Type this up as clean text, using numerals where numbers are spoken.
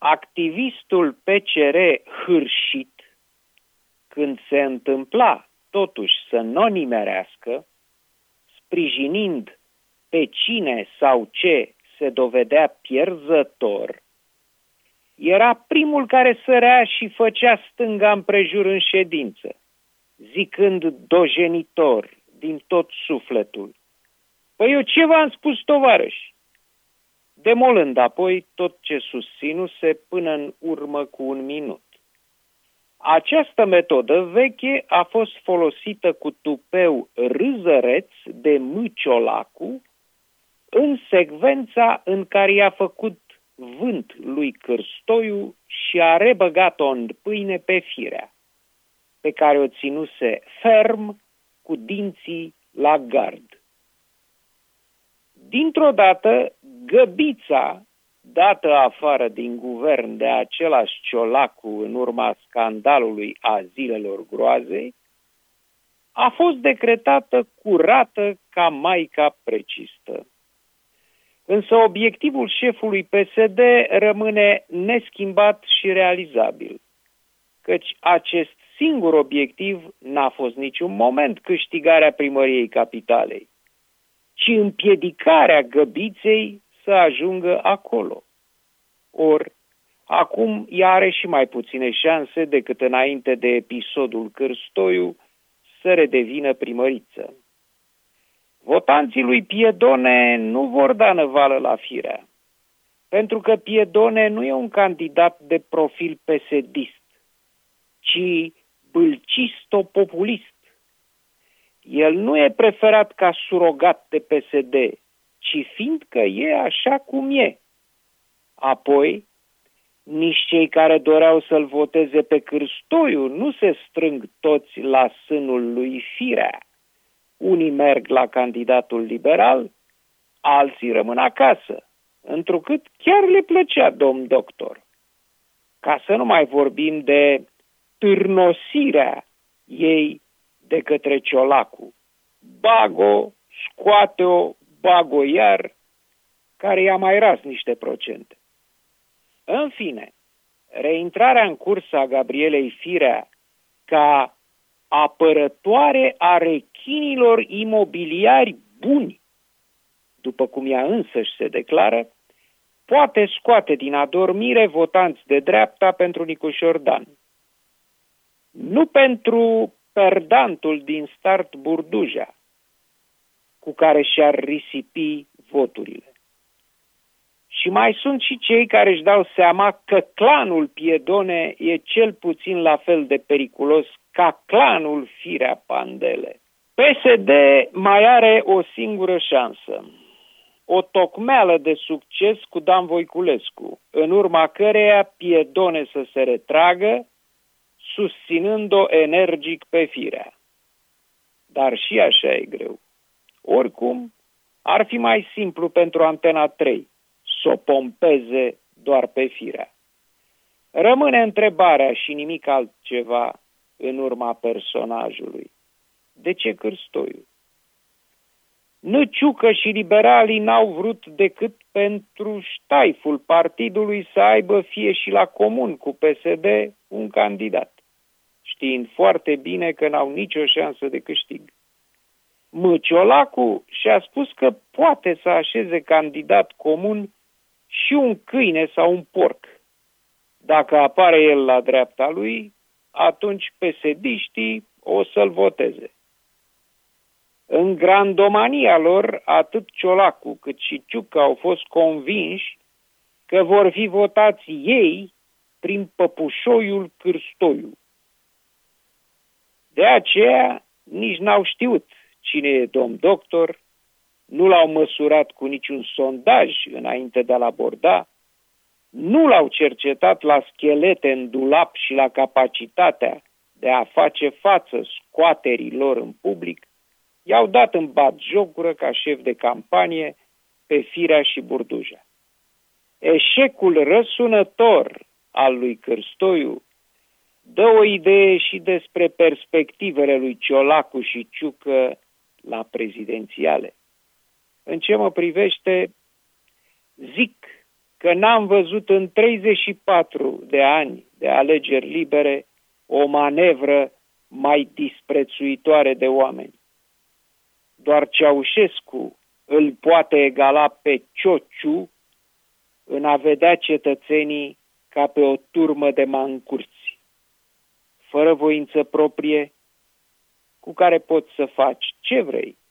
activistul PCR hârșit, când se întâmpla totuși să nu nimerească, sprijinind pe cine sau ce se dovedea pierzător, era primul care sărea și făcea stânga împrejur în ședință, zicând dojenitor din tot sufletul: "Păi eu ce v-am spus, tovarăși?" demolând apoi tot ce susținuse până în urmă cu un minut. Această metodă veche a fost folosită cu tupeu râzăreț de M. Ciolacu în secvența în care i-a făcut vânt lui Cârstoiu și a rebăgat-o în pâine pe Firea, pe care o ținuse ferm cu dinții la gard. Dintr-o dată, Găbița, dată afară din guvern de același Ciolacu în urma scandalului a zilelor groazei, a fost decretată curată ca Maica Precistă. Însă obiectivul șefului PSD rămâne neschimbat și realizabil, căci acest singur obiectiv n-a fost niciun moment câștigarea primăriei capitalei, ci împiedicarea Găbiței să ajungă acolo. Or, acum ea are și mai puține șanse decât înainte de episodul Cârstoiu să redevină primăriță. Votanții lui Piedone nu vor da năvală la Firea, pentru că Piedone nu e un candidat de profil pesedist, ci bâlcisto-populist. El nu e preferat ca surogat de PSD, ci fiindcă e așa cum e. Apoi, nici cei care doreau să-l voteze pe Cârstoiu nu se strâng toți la sânul lui Firea. Unii merg la candidatul liberal, alții rămân acasă, întrucât chiar le plăcea domn doctor. Ca să nu mai vorbim de târnosirea ei de către Ciolacu. Bag-o, scoate-o, bag-o iar, care i-a mai ras niște procente. În fine, reintrarea în cursă a Gabrielei Firea ca apărătoare a rechinilor imobiliari buni, după cum ea însăși se declară, poate scoate din adormire votanți de dreapta pentru Nicușor Dan. Nu pentru perdantul din start Burduja, cu care și-ar risipi voturile. Și mai sunt și cei care își dau seama că clanul Piedone e cel puțin la fel de periculos ca clanul Firea Pandele. PSD mai are o singură șansă, o tocmeală de succes cu Dan Voiculescu, în urma căreia Piedone să se retragă, susținând-o energic pe Firea. Dar și așa e greu. Oricum, ar fi mai simplu pentru Antena 3 să o pompeze doar pe Firea. Rămâne întrebarea și nimic altceva în urma personajului. De ce Cârstoiu? Năciucă și liberalii n-au vrut decât pentru ștaiful partidului să aibă fie și la comun cu PSD un candidat, știind foarte bine că n-au nicio șansă de câștig. Ciolacu și-a spus că poate să așeze candidat comun și un câine sau un porc. Dacă apare el la dreapta lui, atunci PSD-știi o să-l voteze. În grandomania lor, atât Ciolacu cât și Ciucă au fost convinși că vor fi votați ei prin păpușoiul Cârstoiu. De aceea nici n-au știut cine e domn doctor, nu l-au măsurat cu niciun sondaj înainte de a-l aborda, nu l-au cercetat la schelete în dulap și la capacitatea de a face față scoaterii lor în public, i-au dat în batjocură ca șef de campanie pe Firea și Burduja. Eșecul răsunător al lui Cârstoiu dă o idee și despre perspectivele lui Ciolacu și Ciucă la prezidențiale. În ce mă privește, zic că n-am văzut în 34 de ani de alegeri libere o manevră mai disprețuitoare de oameni. Doar Ceaușescu îl poate egala pe Ciociu în a vedea cetățenii ca pe o turmă de mancurți, fără voință proprie, cu care poți să faci ce vrei,